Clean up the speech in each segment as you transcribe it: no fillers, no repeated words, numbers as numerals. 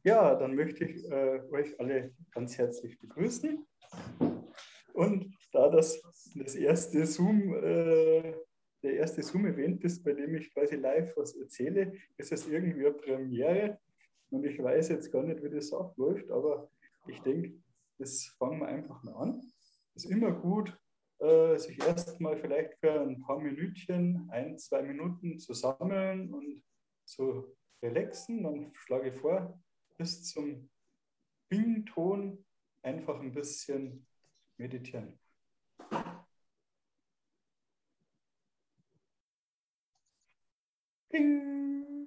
Ja, dann möchte ich euch alle ganz herzlich begrüßen. Und da das erste Zoom, der erste Zoom-Event ist, bei dem ich quasi live was erzähle, ist es irgendwie eine Premiere. Und ich weiß jetzt gar nicht, wie das abläuft, aber ich denke, das fangen wir einfach mal an. Es ist immer gut, sich erstmal vielleicht für ein paar Minütchen, 1, 2 Minuten zu sammeln und zu relaxen. Dann schlage ich vor, bis zum Bing-Ton einfach ein bisschen meditieren. Bing!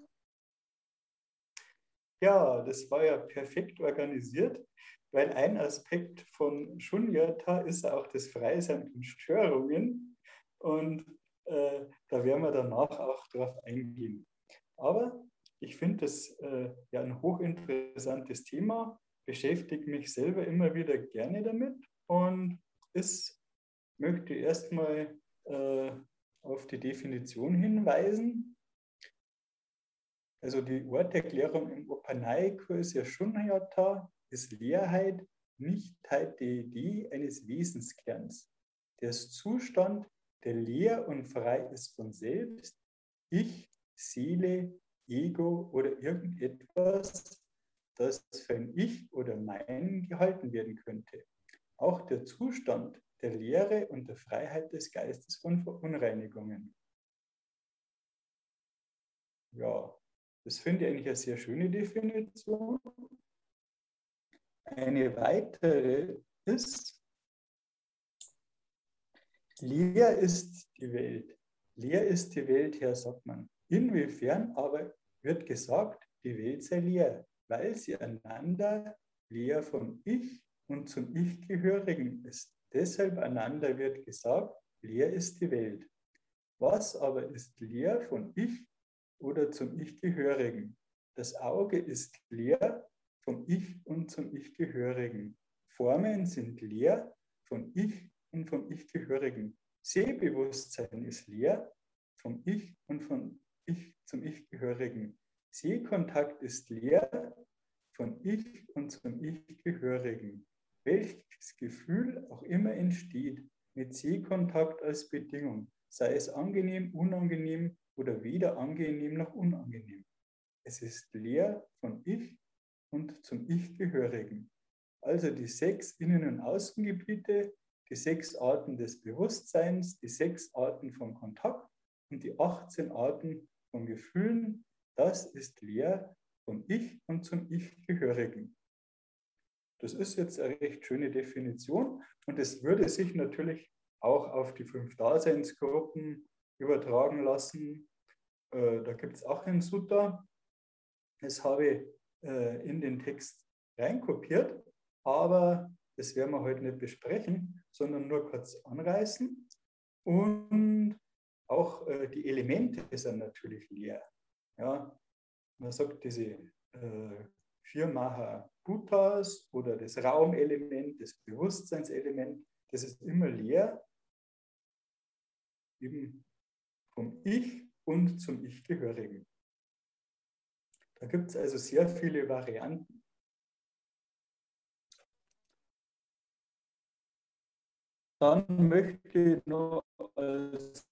Ja, das war ja perfekt organisiert, weil ein Aspekt von Shunyata ist auch das Freisein von Störungen und da werden wir danach auch drauf eingehen. Aber ich finde das ja ein hochinteressantes Thema, beschäftige mich selber immer wieder gerne damit und möchte erstmal auf die Definition hinweisen. Also die Worterklärung im Upanayiko ist ja Shunyata, ist Leerheit, Nichtheit der Idee eines Wesenskerns. Der Zustand, der leer und frei ist von selbst, Ich, Seele, Ego oder irgendetwas, das für ein Ich oder mein gehalten werden könnte. Auch der Zustand der Leere und der Freiheit des Geistes von Verunreinigungen. Ja, das finde ich eigentlich eine sehr schöne Definition. Eine weitere ist, leer ist die Welt. Leer ist die Welt, Herr, sagt man. Inwiefern aber wird gesagt, die Welt sei leer, weil sie einander leer vom Ich und zum Ich gehörigen ist. Deshalb einander wird gesagt, leer ist die Welt. Was aber ist leer von Ich oder zum Ich gehörigen? Das Auge ist leer vom Ich und zum Ich gehörigen. Formen sind leer von Ich und vom Ich gehörigen. Sehbewusstsein ist leer vom Ich und vom Ich zum Ich gehörigen. Sehkontakt ist leer von Ich und zum Ich gehörigen. Welches Gefühl auch immer entsteht mit Sehkontakt als Bedingung, sei es angenehm, unangenehm oder weder angenehm noch unangenehm. Es ist leer von Ich und zum Ich gehörigen. Also die 6 Innen- und Außengebiete, die 6 Arten des Bewusstseins, die 6 Arten von Kontakt und die 18 Arten von Gefühlen, das ist leer vom Ich und zum Ich gehörigen. Das ist jetzt eine recht schöne Definition und es würde sich natürlich auch auf die 5 Daseinsgruppen übertragen lassen. Da gibt es auch einen Sutta. Das habe ich in den Text reinkopiert, aber das werden wir heute nicht besprechen, sondern nur kurz anreißen. Und auch die Elemente sind natürlich leer. Ja, man sagt diese 4 Mahabhutas oder das Raumelement, das Bewusstseinselement, das ist immer leer, eben vom Ich und zum Ich-Gehörigen. Da gibt es also sehr viele Varianten. Dann möchte ich noch als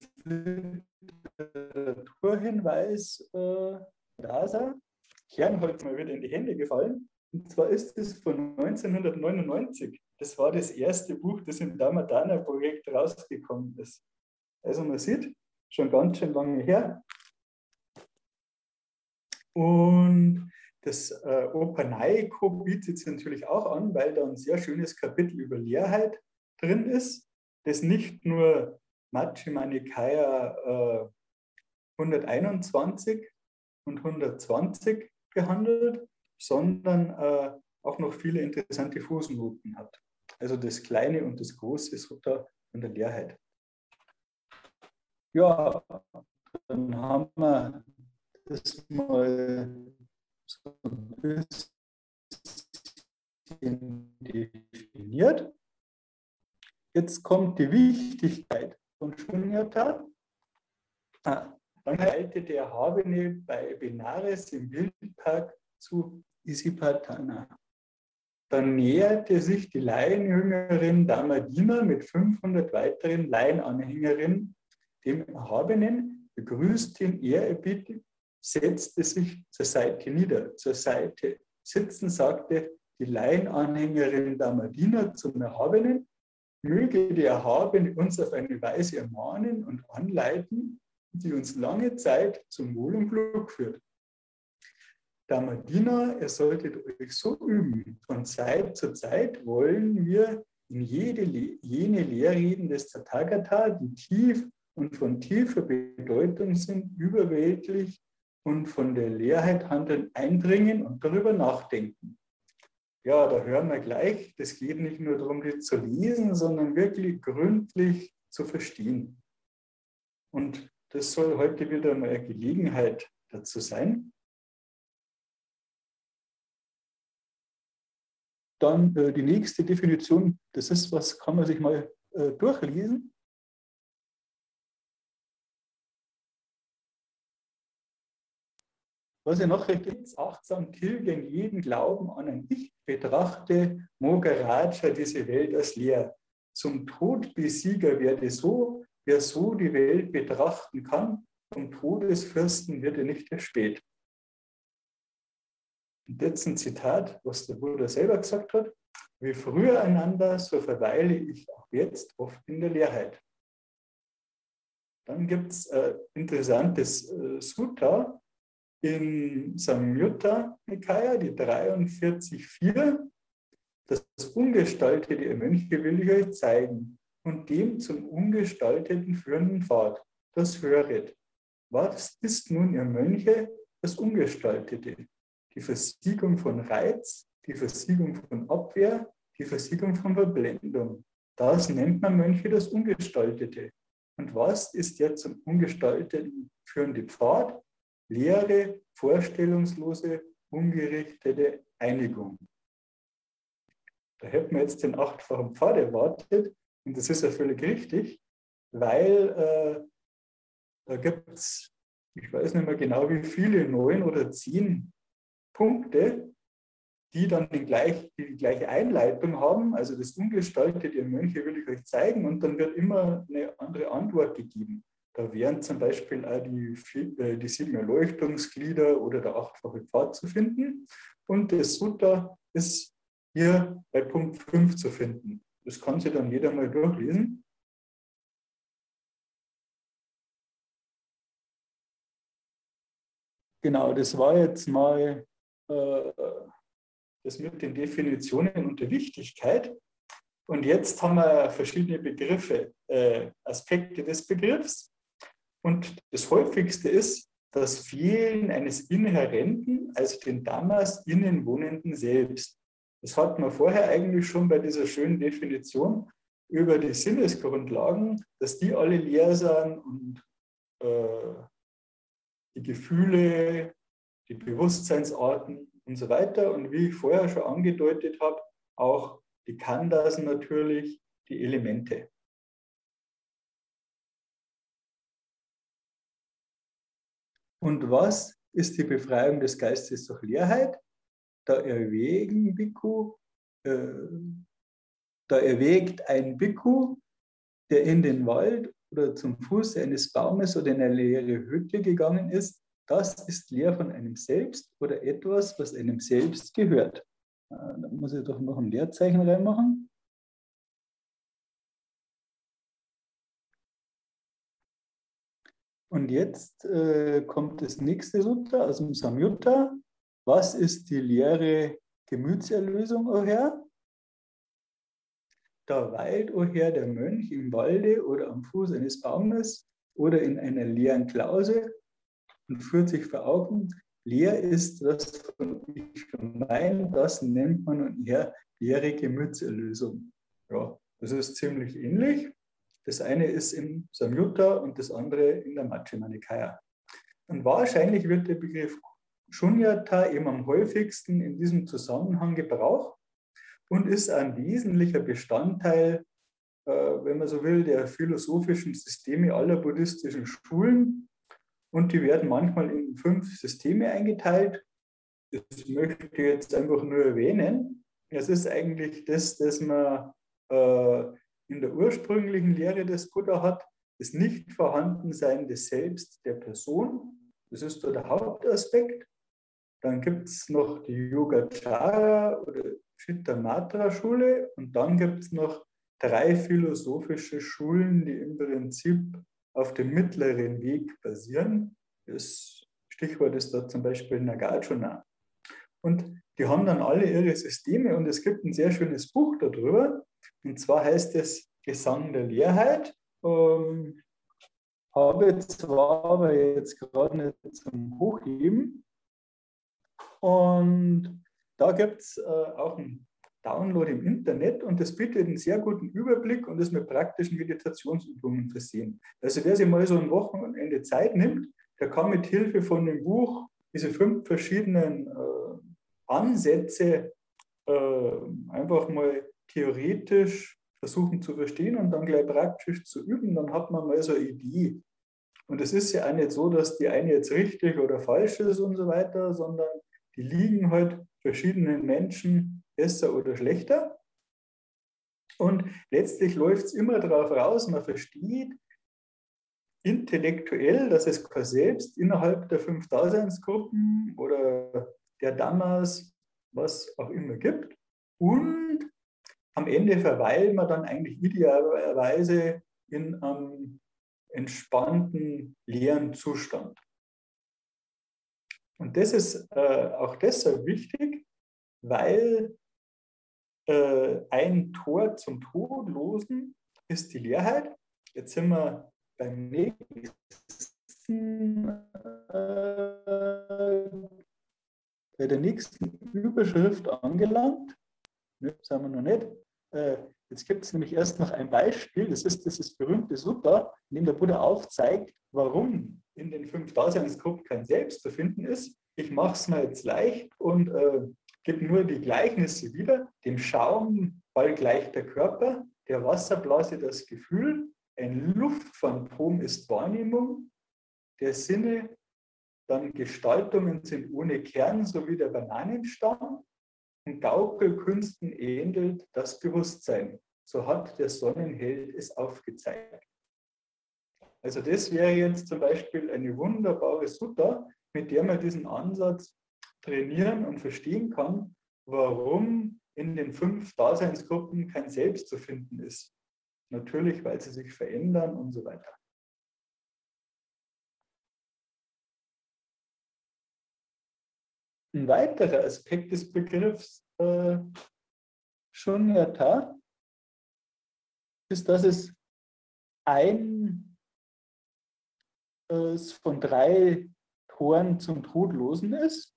Literaturhinweis da sein. Kern heute mal wieder in die Hände gefallen. Und zwar ist es von 1999. Das war das erste Buch, das im Dhammadana-Projekt rausgekommen ist. Also man sieht, schon ganz schön lange her. Und das Opanayiko bietet es natürlich auch an, weil da ein sehr schönes Kapitel über Leerheit drin ist, das nicht nur Majjhima Nikaya 121 und 120 behandelt, sondern auch noch viele interessante Fußnoten hat. Also das kleine und das große Sutta von der Leerheit. Ja, dann haben wir das mal so ein bisschen definiert. Jetzt kommt die Wichtigkeit von Shunyata. Dann halte der Erhabene bei Benares im Wildpark zu Isipatana. Dann näherte sich die Laienjüngerin Dharmadina mit 500 weiteren Laienanhängerinnen dem Erhabenen, begrüßte ihn ehrerbietig, setzte sich zur Seite nieder. Zur Seite sitzen, sagte die Laienanhängerin Dharmadina zum Erhabenen, möge der Erhabene uns auf eine Weise ermahnen und anleiten, die uns lange Zeit zum Wohl und Glück führt. Dharmadina, ihr solltet euch so üben. Von Zeit zu Zeit wollen wir in jene Lehrreden des Tathagata, die tief und von tiefer Bedeutung sind, überweltlich und von der Leerheit handeln, eindringen und darüber nachdenken. Ja, da hören wir gleich, das geht nicht nur darum, die zu lesen, sondern wirklich gründlich zu verstehen. Und das soll heute wieder mal eine Gelegenheit dazu sein. Dann die nächste Definition, das ist was, kann man sich mal durchlesen. Was ihr noch gibt, achtsam tilgen jeden Glauben an ein Ich, betrachte Mogaraja diese Welt als leer. Zum Todbesieger werde so, wer so die Welt betrachten kann, vom Todesfürsten wird er nicht erspät. Und jetzt ein Zitat, was der Buddha selber gesagt hat. Wie früher einander, so verweile ich auch jetzt oft in der Leerheit. Dann gibt es ein interessantes Sutta in Samyutta Nikaya, die 43,4. Das Ungestaltete, ihr Mönche, will ich euch zeigen und dem zum Ungestalteten führenden Pfad, das höret. Was ist nun, ihr Mönche, das Ungestaltete? Die Versiegung von Reiz, die Versiegung von Abwehr, die Versiegung von Verblendung. Das nennt man, Mönche, das Ungestaltete. Und was ist der zum Ungestalteten führende Pfad? Leere, vorstellungslose, ungerichtete Einigung. Da hätten wir jetzt den 8-fachen Pfad erwartet, und das ist ja völlig richtig, weil da gibt es, ich weiß nicht mehr genau wie viele, 9 oder 10 Punkte, die dann die gleiche Einleitung haben. Also das Ungestaltete, ihr Mönche, will ich euch zeigen, und dann wird immer eine andere Antwort gegeben. Da wären zum Beispiel auch die 7 Erleuchtungsglieder oder der 8-fache Pfad zu finden. Und das Sutta ist hier bei Punkt 5 zu finden. Das kann sich dann jeder mal durchlesen. Genau, das war jetzt mal das mit den Definitionen und der Wichtigkeit. Und jetzt haben wir verschiedene Begriffe, Aspekte des Begriffs. Und das häufigste ist das Fehlen eines Inhärenten, also den Dhammas innen wohnenden Selbst. Das hatten wir vorher eigentlich schon bei dieser schönen Definition über die Sinnesgrundlagen, dass die alle leer sind und die Gefühle, die Bewusstseinsarten und so weiter. Und wie ich vorher schon angedeutet habe, auch die Khandhas natürlich, die Elemente. Und was ist die Befreiung des Geistes durch Leerheit? Da erwägt ein Bhikkhu, der in den Wald oder zum Fuße eines Baumes oder in eine leere Hütte gegangen ist, das ist leer von einem selbst oder etwas, was einem selbst gehört. Da muss ich doch noch ein Leerzeichen reinmachen. Und jetzt kommt das nächste Sutta aus dem Samyutta. Was ist die leere Gemütserlösung, o Herr? Da weilt, o Herr, der Mönch im Walde oder am Fuß eines Baumes oder in einer leeren Klause und führt sich vor Augen. Leer ist das von ich gemein, das nennt man und Herr leere Gemütserlösung. Ja, das ist ziemlich ähnlich. Das eine ist im Samyutta und das andere in der Majjhima Nikaya. Und wahrscheinlich wird der Begriff Shunyata eben am häufigsten in diesem Zusammenhang gebraucht und ist ein wesentlicher Bestandteil, wenn man so will, der philosophischen Systeme aller buddhistischen Schulen. Und die werden manchmal in 5 Systeme eingeteilt. das möchte ich jetzt einfach nur erwähnen. Es ist eigentlich das, das man in der ursprünglichen Lehre des Buddha hat, das Nichtvorhandensein des Selbst der Person. Das ist da der Hauptaspekt. Dann gibt es noch die Yogacara oder Chittamatra-Schule und dann gibt es noch 3 philosophische Schulen, die im Prinzip auf dem mittleren Weg basieren. Das Stichwort ist da zum Beispiel Nagarjuna. Und die haben dann alle ihre Systeme und es gibt ein sehr schönes Buch darüber. Und zwar heißt es Gesang der Leerheit. Habe zwar aber jetzt gerade nicht zum Hochheben. Und da gibt es auch einen Download im Internet und das bietet einen sehr guten Überblick und ist mit praktischen Meditationsübungen versehen. Also wer sich mal so ein Wochenende Zeit nimmt, der kann mit Hilfe von dem Buch diese 5 verschiedenen Ansätze einfach mal theoretisch versuchen zu verstehen und dann gleich praktisch zu üben, dann hat man mal so eine Idee. Und es ist ja auch nicht so, dass die eine jetzt richtig oder falsch ist und so weiter, sondern die liegen halt verschiedenen Menschen besser oder schlechter. Und letztlich läuft es immer darauf raus, man versteht intellektuell, dass es kein Selbst innerhalb der 5 Daseinsgruppen oder der Dhammas, was auch immer gibt. Und am Ende verweilt man dann eigentlich idealerweise in einem entspannten, leeren Zustand. Und das ist auch deshalb wichtig, weil ein Tor zum Todlosen ist die Leerheit. Jetzt sind wir beim nächsten, bei der nächsten Überschrift angelangt. Ne, sagen wir noch nicht. Jetzt gibt es nämlich erst noch ein Beispiel, das ist dieses berühmte Sutta, in dem der Buddha aufzeigt, warum in den 5 Daseinsgruppen kein Selbst zu finden ist. Ich mache es mir jetzt leicht und gebe nur die Gleichnisse wieder. Dem Schaumball gleicht der Körper, der Wasserblase das Gefühl, ein Luftphantom ist Wahrnehmung, der Sinne, dann Gestaltungen sind ohne Kern, so wie der Bananenstamm. Und Gaukelkünsten ähnelt das Bewusstsein. So hat der Sonnenheld es aufgezeigt. Also das wäre jetzt zum Beispiel eine wunderbare Sutta, mit der man diesen Ansatz trainieren und verstehen kann, warum in den 5 Daseinsgruppen kein Selbst zu finden ist. Natürlich, weil sie sich verändern und so weiter. Ein weiterer Aspekt des Begriffs Shunyata ist, dass es ein von 3 Toren zum Todlosen ist.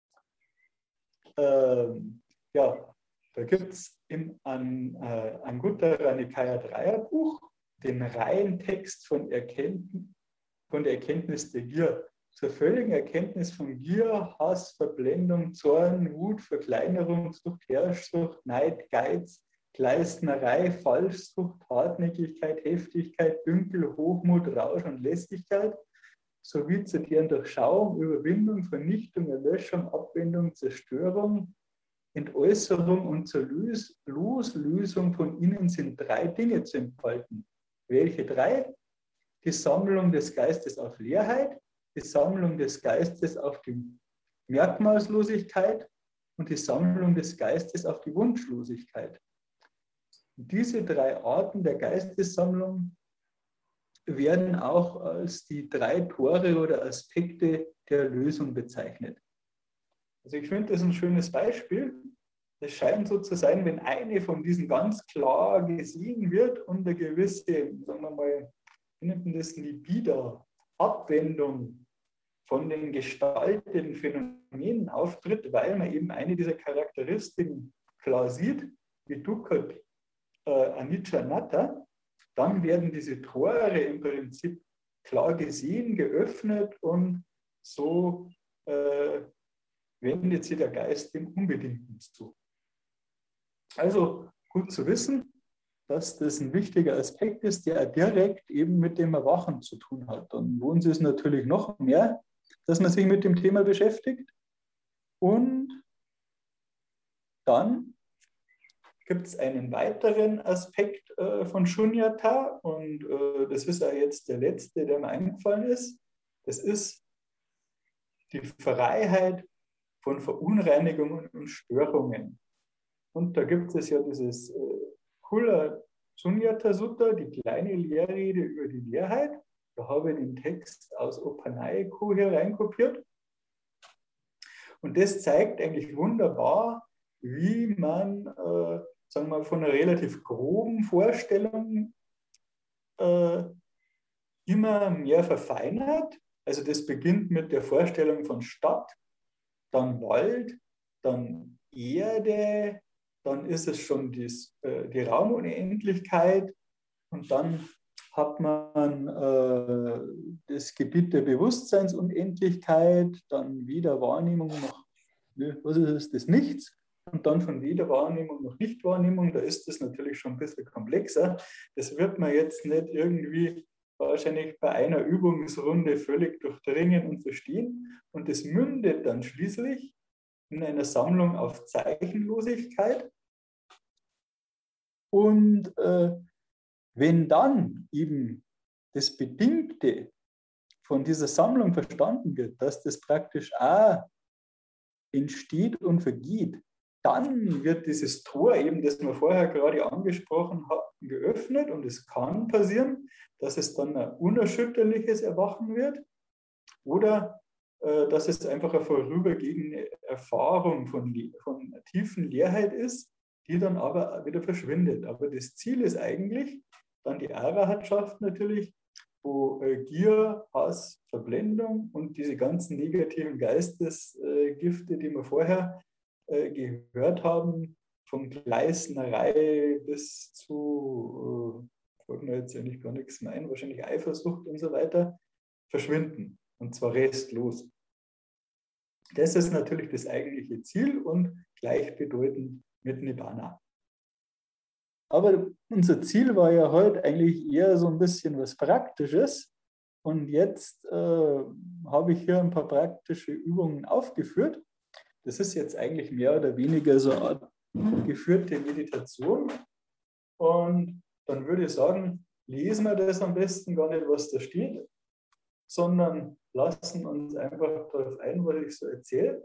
Ja, da gibt es im Anguttara Nikaya Dreierbuch den Reihentext von der Erkenntnis der Gier. Zur völligen Erkenntnis von Gier, Hass, Verblendung, Zorn, Wut, Verkleinerung, Sucht, Herrschsucht, Neid, Geiz, Gleisnerei, Falschsucht, Hartnäckigkeit, Heftigkeit, Dünkel, Hochmut, Rausch und Lässigkeit, sowie zu deren Durchschauung, Überwindung, Vernichtung, Erlöschung, Abwendung, Zerstörung, Entäußerung und zur Loslösung von ihnen sind 3 Dinge zu entfalten. Welche 3? Die Sammlung des Geistes auf Leerheit, die Sammlung des Geistes auf die Merkmalslosigkeit und die Sammlung des Geistes auf die Wunschlosigkeit. Und diese 3 Arten der Geistessammlung werden auch als die 3 Tore oder Aspekte der Lösung bezeichnet. Also ich finde das ein schönes Beispiel. Es scheint so zu sein, wenn eine von diesen ganz klar gesehen wird und eine gewisse, sagen wir mal, wie nennt man das, Libido, Abwendung von den gestalteten Phänomenen auftritt, weil man eben eine dieser Charakteristiken klar sieht, wie Dukkha, Anicca, Anatta, dann werden diese Tore im Prinzip klar gesehen, geöffnet und so wendet sich der Geist dem Unbedingten zu. Also gut zu wissen, dass das ein wichtiger Aspekt ist, der direkt eben mit dem Erwachen zu tun hat. Dann lohnt es natürlich noch mehr, dass man sich mit dem Thema beschäftigt. Und dann gibt es einen weiteren Aspekt von Shunyata und das ist ja jetzt der letzte, der mir eingefallen ist. Das ist die Freiheit von Verunreinigungen und Störungen. Und da gibt es ja dieses Kula Shunyata Sutta, die kleine Lehrrede über die Leerheit. Da habe ich den Text aus Opanayiko hier reinkopiert. Und das zeigt eigentlich wunderbar, wie man, sagen wir mal, von einer relativ groben Vorstellung immer mehr verfeinert. Also das beginnt mit der Vorstellung von Stadt, dann Wald, dann Erde, dann ist es schon die Raumunendlichkeit und dann hat man das Gebiet der Bewusstseinsunendlichkeit, dann wieder Wahrnehmung nach, was ist es, das Nichts und dann von Wiederwahrnehmung nach Nichtwahrnehmung, da ist das natürlich schon ein bisschen komplexer. Das wird man jetzt nicht irgendwie wahrscheinlich bei einer Übungsrunde völlig durchdringen und verstehen. Und das mündet dann schließlich in einer Sammlung auf Zeichenlosigkeit. Und wenn dann eben das Bedingte von dieser Sammlung verstanden wird, dass das praktisch auch entsteht und vergeht, dann wird dieses Tor eben, das wir vorher gerade angesprochen hatten, geöffnet und es kann passieren, dass es dann ein unerschütterliches Erwachen wird oder dass es einfach eine vorübergehende Erfahrung von tiefen Leerheit ist, die dann aber wieder verschwindet. Aber das Ziel ist eigentlich dann die Arahatschaft natürlich, wo Gier, Hass, Verblendung und diese ganzen negativen Geistesgifte, die wir vorher gehört haben, von Gleisnerei bis zu, fällt mir jetzt eigentlich gar nichts mehr ein, wahrscheinlich Eifersucht und so weiter, verschwinden. Und zwar restlos. Das ist natürlich das eigentliche Ziel und gleichbedeutend mit Nibbana. Aber unser Ziel war ja heute eigentlich eher so ein bisschen was Praktisches. Und jetzt habe ich hier ein paar praktische Übungen aufgeführt. Das ist jetzt eigentlich mehr oder weniger so eine Art geführte Meditation. Und dann würde ich sagen, lesen wir das am besten gar nicht, was da steht, sondern lassen uns einfach darauf ein, was ich so erzähle.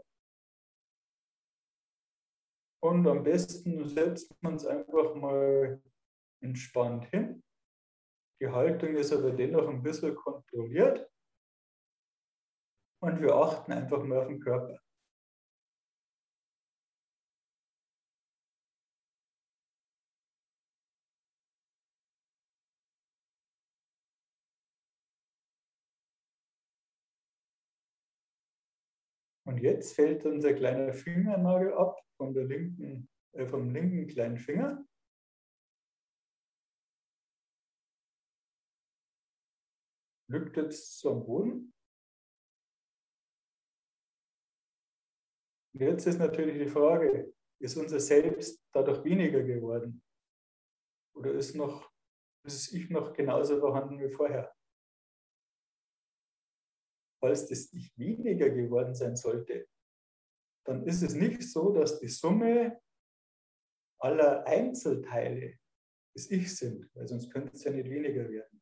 Und am besten setzt man es einfach mal entspannt hin. Die Haltung ist aber dennoch ein bisschen kontrolliert. Und wir achten einfach mal auf den Körper. Und jetzt fällt unser kleiner Fingernagel ab von vom linken kleinen Finger. Liegt jetzt so am Boden. Und jetzt ist natürlich die Frage, ist unser Selbst dadurch weniger geworden? Oder ist das Ich noch genauso vorhanden wie vorher? Falls das Ich weniger geworden sein sollte, dann ist es nicht so, dass die Summe aller Einzelteile des Ich sind, weil sonst könnte es ja nicht weniger werden.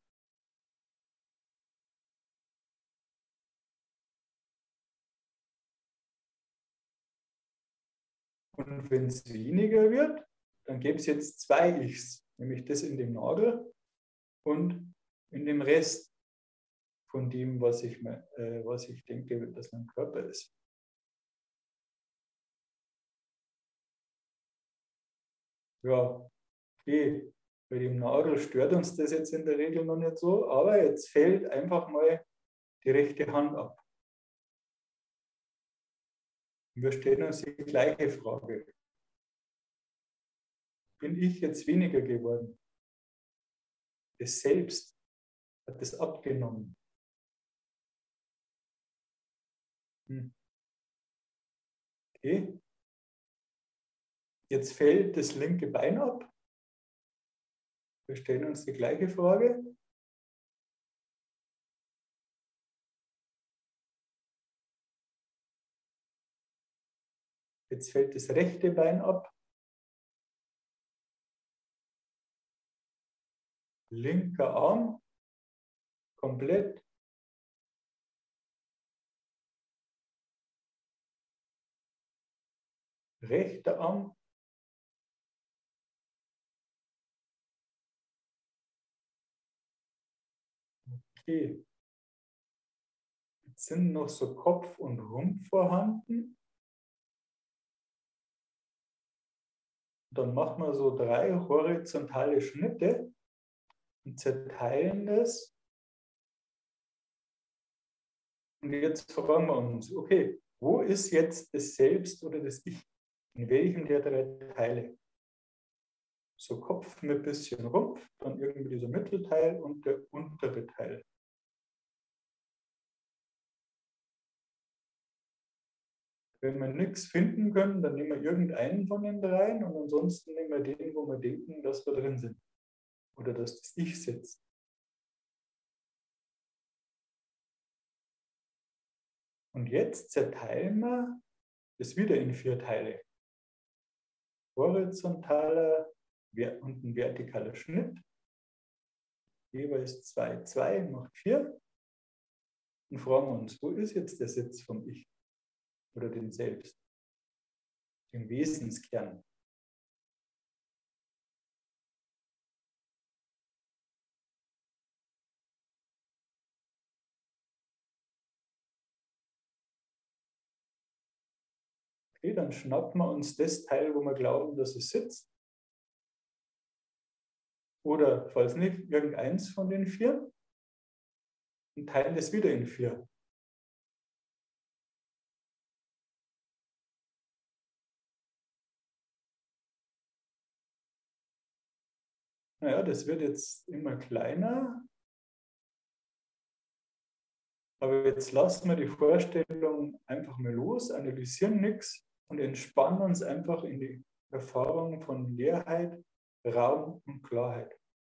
Und wenn es weniger wird, dann gäbe es jetzt zwei Ichs, nämlich das in dem Nagel und in dem Rest von dem, was ich denke, dass mein Körper ist. Ja, okay, bei dem Nagel stört uns das jetzt in der Regel noch nicht so, aber jetzt fällt einfach mal die rechte Hand ab. Und wir stellen uns die gleiche Frage. Bin ich jetzt weniger geworden? Das Selbst hat das abgenommen. Okay. Jetzt fällt das linke Bein ab. Wir stellen uns die gleiche Frage. Jetzt fällt das rechte Bein ab. Linker Arm komplett. Rechter Arm. Okay. Jetzt sind noch so Kopf und Rumpf vorhanden. Dann machen wir so 3 horizontale Schnitte und zerteilen das. Und jetzt fragen wir uns, okay, wo ist jetzt das Selbst oder das Ich? In welchem der 3 Teile? So Kopf mit bisschen Rumpf, dann irgendwie dieser Mittelteil und der untere Teil. Wenn wir nichts finden können, dann nehmen wir irgendeinen von den 3 und ansonsten nehmen wir den, wo wir denken, dass wir drin sind. Oder dass das Ich sitzt. Und jetzt zerteilen wir das wieder in 4 Teile. Horizontaler und ein vertikaler Schnitt. Jeweils 2, 2 macht 4. Und fragen uns, wo ist jetzt der Sitz vom Ich oder dem Selbst, dem Wesenskern? Okay, dann schnappen wir uns das Teil, wo wir glauben, dass es sitzt. Oder, falls nicht, irgendeins von den 4 und teilen das wieder in 4. Naja, das wird jetzt immer kleiner. Aber jetzt lassen wir die Vorstellung einfach mal los, analysieren nichts und entspannen uns einfach in die Erfahrung von Leerheit, Raum und Klarheit.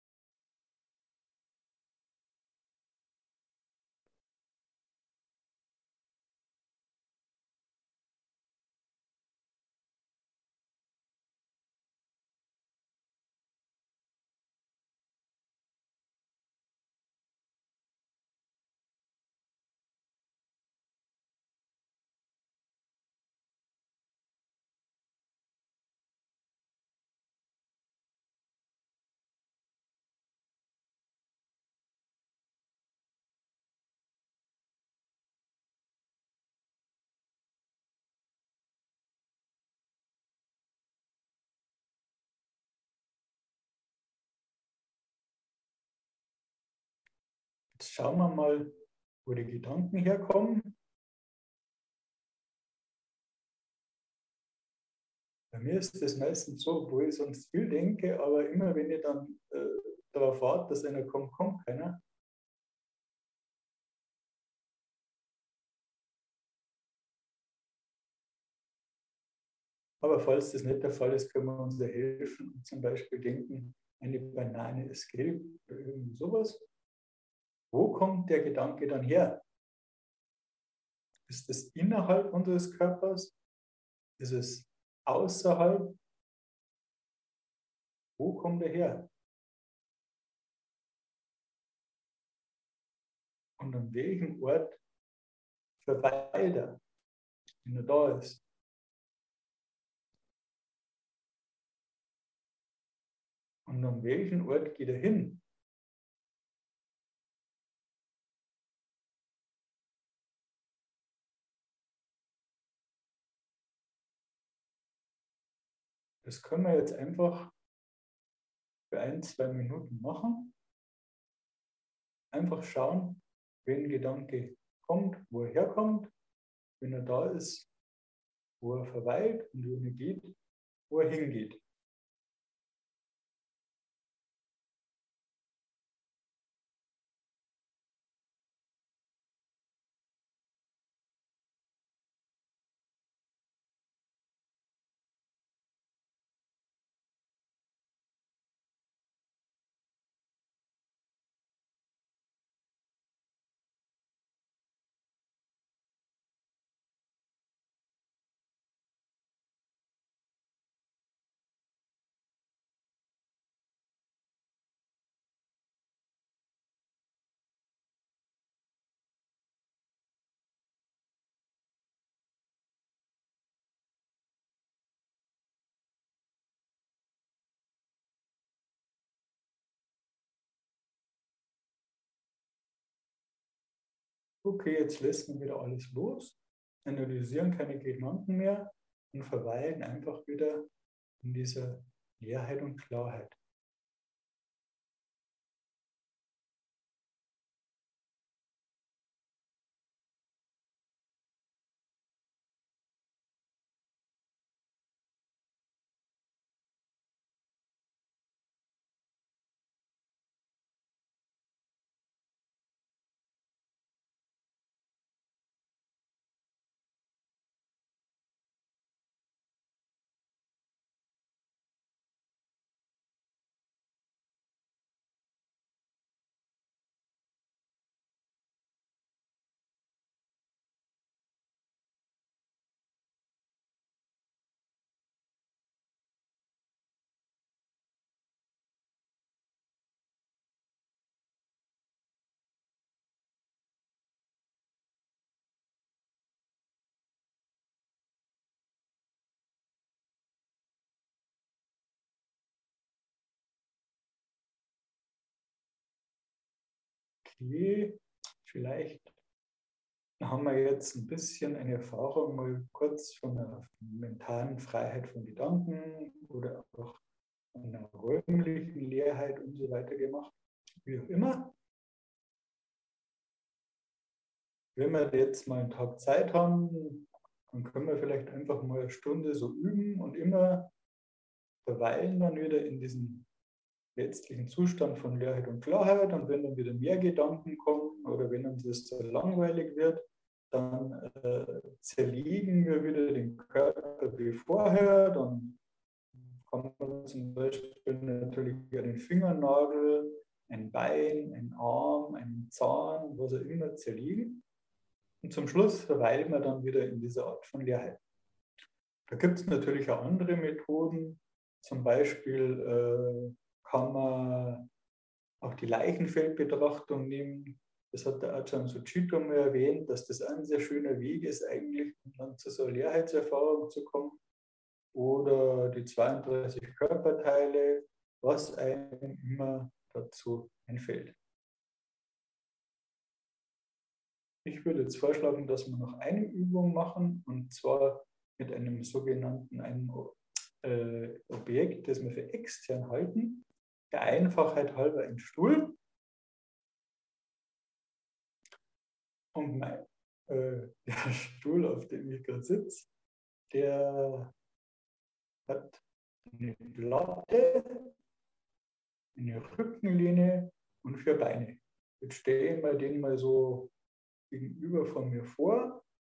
Jetzt schauen wir mal, wo die Gedanken herkommen. Bei mir ist das meistens so, obwohl ich sonst viel denke, aber immer wenn ich dann darauf warte, dass einer kommt, kommt keiner. Aber falls das nicht der Fall ist, können wir uns da helfen und zum Beispiel denken, eine Banane ist gelb oder irgendwie sowas. Wo kommt der Gedanke dann her? Ist es innerhalb unseres Körpers? Ist es außerhalb? Wo kommt er her? Und an welchem Ort verweilt er, wenn er da ist? Und an welchen Ort geht er hin? Das können wir jetzt einfach für 1, 2 Minuten machen. Einfach schauen, wenn ein Gedanke kommt, wo er herkommt, wenn er da ist, wo er verweilt und wenn er geht, wo er hingeht. okay, jetzt lassen wir wieder alles los, analysieren keine Gedanken mehr und verweilen einfach wieder in dieser Leerheit und Klarheit. Okay, vielleicht haben wir jetzt ein bisschen eine Erfahrung mal kurz von der mentalen Freiheit von Gedanken oder auch einer räumlichen Leerheit und so weiter gemacht. Wie auch immer. Wenn wir jetzt mal einen Tag Zeit haben, dann können wir vielleicht einfach mal eine Stunde so üben und immer verweilen dann wieder in diesem letztlichen Zustand von Leerheit und Klarheit. Und wenn dann wieder mehr Gedanken kommen oder wenn uns das zu langweilig wird, dann zerlegen wir wieder den Körper wie vorher. Dann kann man zum Beispiel natürlich einen Fingernagel, ein Bein, ein Arm, einen Zahn, was auch immer zerlegen. Und zum Schluss verweilen wir dann wieder in dieser Art von Leerheit. Da gibt es natürlich auch andere Methoden. Zum Beispiel kann man auch die Leichenfeldbetrachtung nehmen. Das hat der Ajahn Sucitto mal erwähnt, dass das ein sehr schöner Weg ist, eigentlich, um dann zu so einer Leerheitserfahrung zu kommen. Oder die 32 Körperteile, was einem immer dazu einfällt. Ich würde jetzt vorschlagen, dass wir noch eine Übung machen, und zwar mit einem sogenannten Objekt, das wir für extern halten. Der Einfachheit halber ein Stuhl. Und der Stuhl, auf dem ich gerade sitze, der hat eine Platte, eine Rückenlehne und 4 Beine. Jetzt stelle ich mir den mal so gegenüber von mir vor.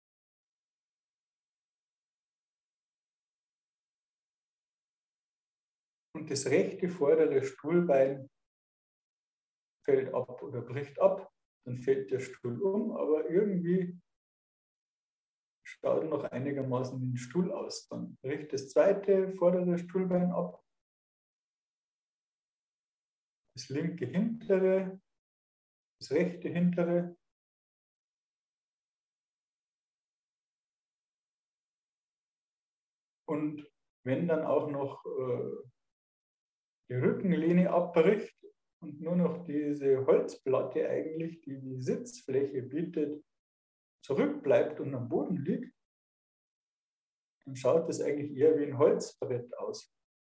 Und das rechte vordere Stuhlbein fällt ab oder bricht ab. Dann fällt der Stuhl um, aber irgendwie schaut noch einigermaßen wie ein Stuhl aus. Dann bricht das zweite vordere Stuhlbein ab. Das linke hintere, das rechte hintere. Und wenn dann auch noch die Rückenlehne abbricht und nur noch diese Holzplatte eigentlich, die die Sitzfläche bietet, zurückbleibt und am Boden liegt, dann schaut das eigentlich eher wie ein Holzbrett aus.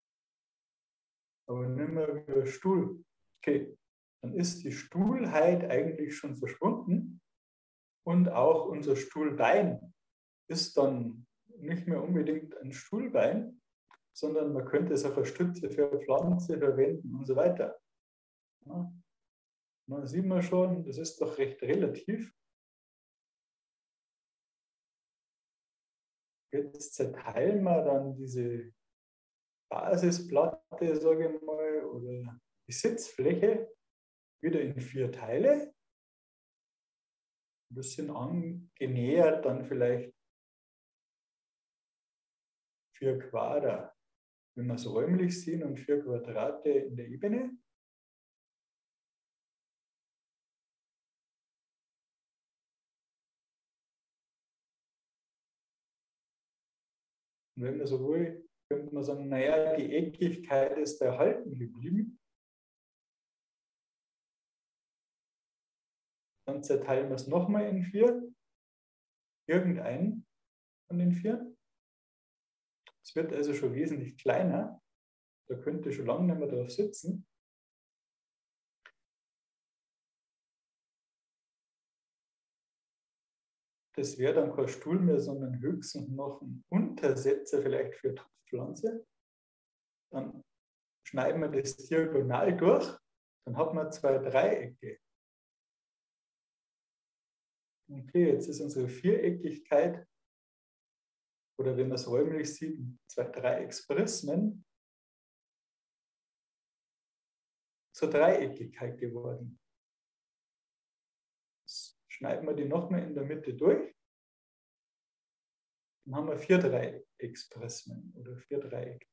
Aber nicht mehr wie ein Stuhl. Okay, dann ist die Stuhlheit eigentlich schon verschwunden und auch unser Stuhlbein ist dann nicht mehr unbedingt ein Stuhlbein, sondern man könnte es auch als Stütze für eine Pflanze verwenden und so weiter. Ja, da sieht man schon, das ist doch recht relativ. Jetzt zerteilen wir dann diese Basisplatte, sage ich mal, oder die Sitzfläche wieder in 4 Teile. Das sind angenähert dann vielleicht 4 Quader, wenn wir es räumlich sehen, und 4 Quadrate in der Ebene. Und wenn wir so will, könnte man sagen, naja, die Eckigkeit ist erhalten geblieben. Dann zerteilen wir es nochmal in 4. Irgendeinen von den 4. Es wird also schon wesentlich kleiner. Da könnt ihr schon lange nicht mehr drauf sitzen. Das wäre dann kein Stuhl mehr, sondern höchstens noch ein Untersetzer vielleicht für eine Topfpflanze. Dann schneiden wir das diagonal durch. Dann hat man 2 Dreiecke. Okay, jetzt ist unsere Viereckigkeit, oder wenn man es räumlich sieht, 2 Dreiecksprismen zur Dreieckigkeit geworden. Jetzt schneiden wir die nochmal in der Mitte durch. Dann haben wir 4 Dreiecksprismen oder 4 Dreiecke.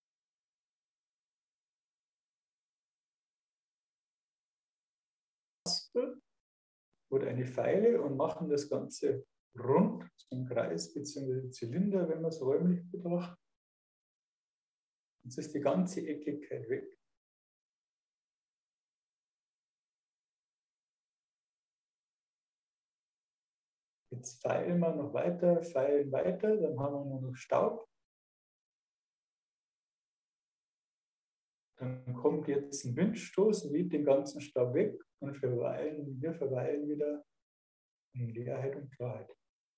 Oder eine Feile und machen das Ganze rund zum Kreis bzw. Zylinder, wenn man es räumlich betrachtet. Jetzt ist die ganze Eckigkeit weg. Jetzt feilen wir noch weiter, feilen weiter, dann haben wir nur noch Staub. Dann kommt jetzt ein Windstoß und weht den ganzen Staub weg und wir verweilen wieder in Leerheit und Klarheit.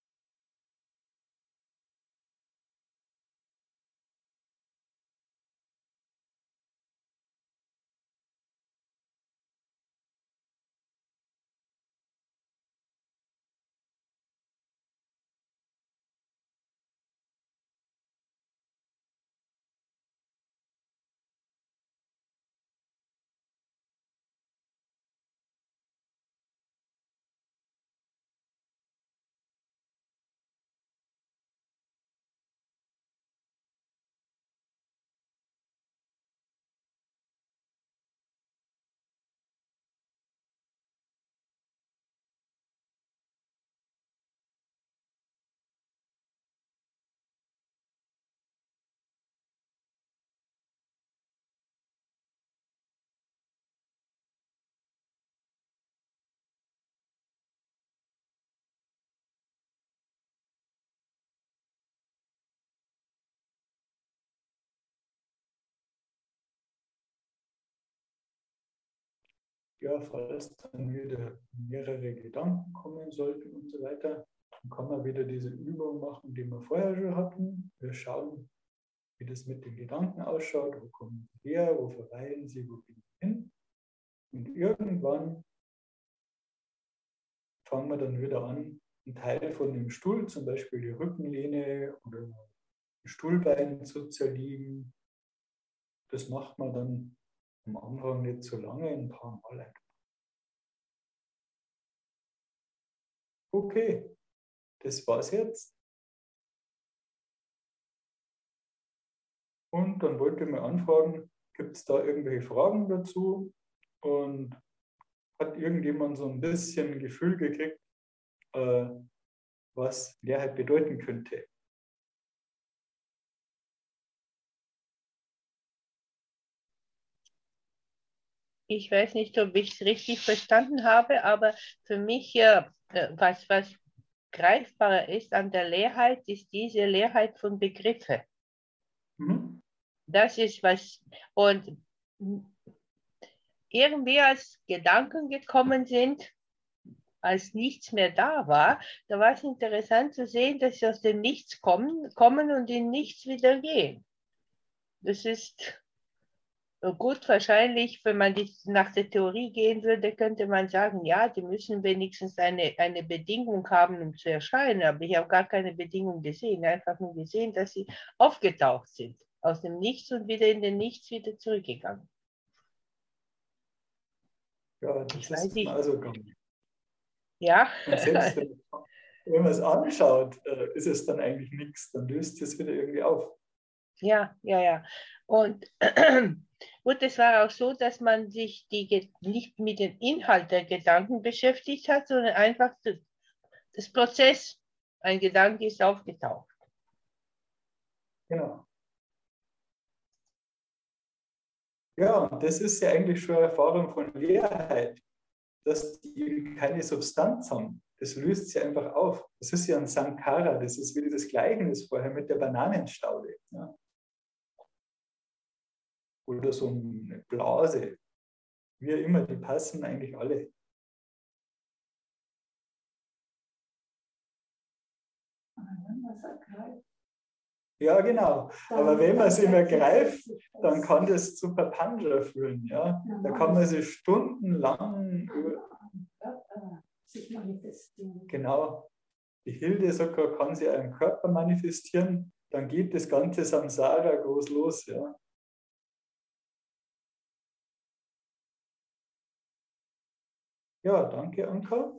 Ja, falls dann wieder mehrere Gedanken kommen sollten und so weiter, dann kann man wieder diese Übung machen, die wir vorher schon hatten. Wir schauen, wie das mit den Gedanken ausschaut, wo kommen sie her, wo verweilen sie, wo gehen sie hin. Und irgendwann fangen wir dann wieder an, einen Teil von dem Stuhl, zum Beispiel die Rückenlehne oder ein Stuhlbein zu zerlegen. Das macht man dann am Anfang nicht so lange, ein paar Mal. Okay, das war's jetzt. Und dann wollte ich mal anfragen, gibt es da irgendwelche Fragen dazu? Und hat irgendjemand so ein bisschen Gefühl gekriegt, was Leerheit bedeuten könnte? Ich weiß nicht, ob ich es richtig verstanden habe, aber für mich, was greifbarer ist an der Leerheit, ist diese Leerheit von Begriffe. Mhm. Das ist was, und irgendwie als Gedanken gekommen sind, als nichts mehr da war, da war es interessant zu sehen, dass sie aus dem Nichts kommen und in nichts wieder gehen. Das ist gut, wahrscheinlich, wenn man nach der Theorie gehen würde, könnte man sagen, ja, die müssen wenigstens eine Bedingung haben, um zu erscheinen. Aber ich habe gar keine Bedingung gesehen, einfach nur gesehen, dass sie aufgetaucht sind, aus dem Nichts und wieder in den Nichts wieder zurückgegangen. Ja, das Ich weiß ist mir nicht. also gegangen. Ja. Und selbst wenn man es anschaut, ist es dann eigentlich nichts, dann löst es wieder irgendwie auf. Ja. Und gut, es war auch so, dass man sich nicht mit dem Inhalt der Gedanken beschäftigt hat, sondern einfach das Prozess. Ein Gedanke ist aufgetaucht. Genau. Ja, und das ist ja eigentlich schon eine Erfahrung von Leerheit. dass die eben keine Substanz haben. Das löst sie einfach auf. Das ist ja ein Sankara, das ist wie das Gleichnis vorher mit der Bananenstaude. Ja. Oder so eine Blase. Wie immer, die passen eigentlich alle. Ja, genau. Aber wenn man es immer greift, dann kann das zu Papancha führen. Ja? Da kann man sich stundenlang sich manifestieren. Genau. Die Hilde sogar kann sich einen Körper manifestieren, dann geht das ganze Samsara groß los. Ja? Ja, danke, Anka.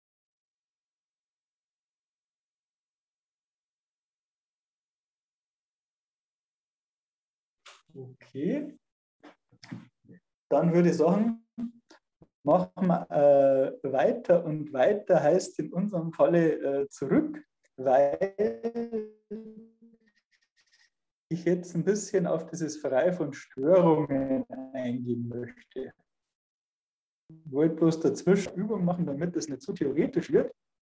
Okay. Dann würde ich sagen, machen wir weiter und weiter heißt in unserem Falle zurück, weil ich jetzt ein bisschen auf dieses Frei von Störungen eingehen möchte. Ich wollte bloß dazwischen Übung machen, damit es nicht zu theoretisch wird.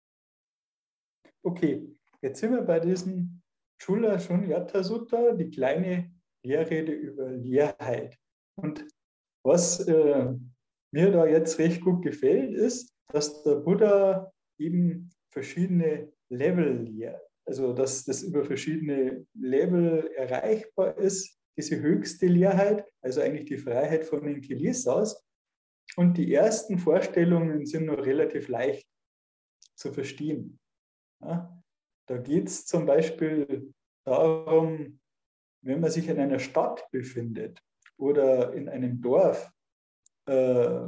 Okay, jetzt sind wir bei diesem Chula Shunyata Sutta, die kleine Lehrrede über Leerheit. Und was mir da jetzt recht gut gefällt, ist, dass der Buddha eben verschiedene Level lehrt. Also, dass das über verschiedene Level erreichbar ist, diese höchste Leerheit, also eigentlich die Freiheit von den Kilesas. Und die ersten Vorstellungen sind noch relativ leicht zu verstehen. Ja, da geht es zum Beispiel darum, wenn man sich in einer Stadt befindet oder in einem Dorf, da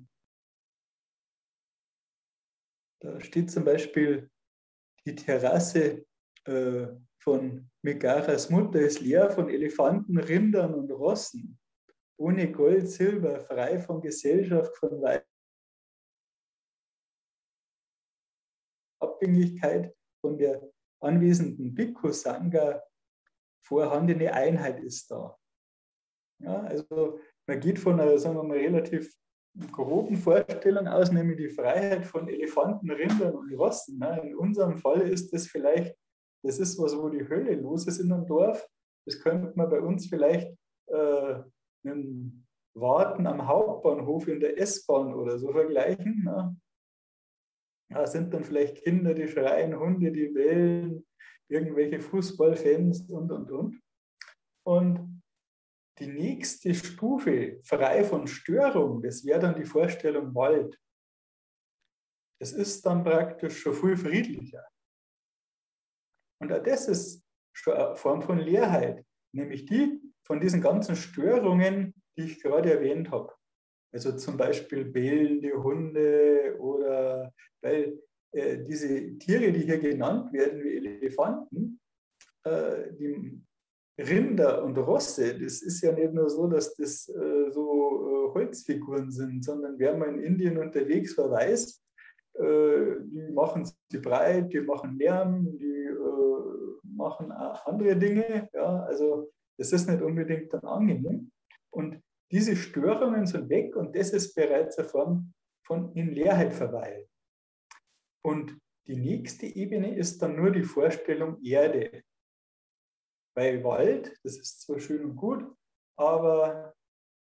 steht zum Beispiel, die Terrasse von Megaras Mutter ist leer von Elefanten, Rindern und Rossen, ohne Gold, Silber, frei von Gesellschaft, von Abhängigkeit von der anwesenden Bhikkhu-Sangha, vorhandene Einheit ist da. Ja, also man geht von einer, sagen wir mal, relativ groben Vorstellung aus, nämlich die Freiheit von Elefanten, Rindern und Rossen. In unserem Fall ist das vielleicht, das ist was, wo die Hölle los ist in einem Dorf. Das könnte man bei uns vielleicht mit dem Warten am Hauptbahnhof in der S-Bahn oder so vergleichen. Ja, sind dann vielleicht Kinder, die schreien, Hunde, die bellen, irgendwelche Fußballfans und. Und die nächste Stufe, frei von Störung, das wäre dann die Vorstellung Wald. Das ist dann praktisch schon viel friedlicher. Und auch das ist schon eine Form von Leerheit, nämlich die von diesen ganzen Störungen, die ich gerade erwähnt habe. Also zum Beispiel bellende Hunde oder weil diese Tiere, die hier genannt werden, wie Elefanten, die Rinder und Rosse, das ist ja nicht nur so, dass das so Holzfiguren sind, sondern wer mal in Indien unterwegs war, weiß, die machen sie breit, die machen Lärm, die machen auch andere Dinge. Ja, also das ist nicht unbedingt dann angenehm. Und diese Störungen sind weg und das ist bereits eine Form von in Leerheit verweilen. Und die nächste Ebene ist dann nur die Vorstellung Erde. Bei Wald, das ist zwar schön und gut, aber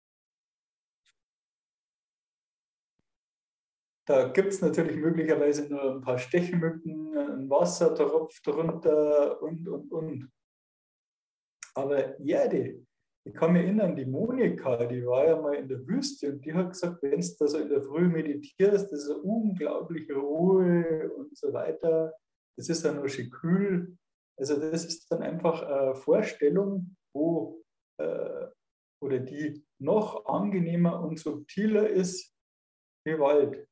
da gibt es natürlich möglicherweise nur ein paar Stechmücken, ein Wassertropf drunter und. Aber Erde, ich kann mich erinnern, die Monika, die war ja mal in der Wüste und die hat gesagt, wenn du da so in der Früh meditierst, das ist eine unglaubliche Ruhe und so weiter. Das ist ja nur schön kühl. Also das ist dann einfach eine Vorstellung, wo oder die noch angenehmer und subtiler ist wie Wald.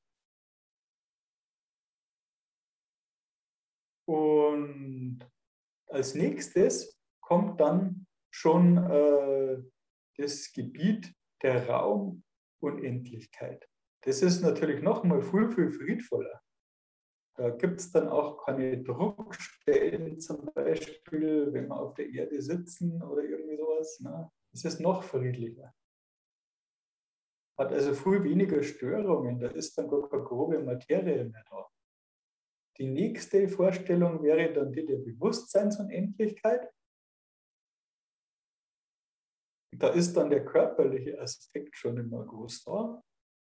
Und als nächstes kommt dann schon das Gebiet der Raumunendlichkeit. Das ist natürlich noch mal viel, viel friedvoller. Da gibt es dann auch keine Druckstellen, zum Beispiel, wenn wir auf der Erde sitzen oder irgendwie sowas. Ne? Es ist noch friedlicher. hat also viel weniger Störungen, da ist dann gar keine grobe Materie mehr da. Die nächste Vorstellung wäre dann die der Bewusstseinsunendlichkeit. Da ist dann der körperliche Aspekt schon immer groß da.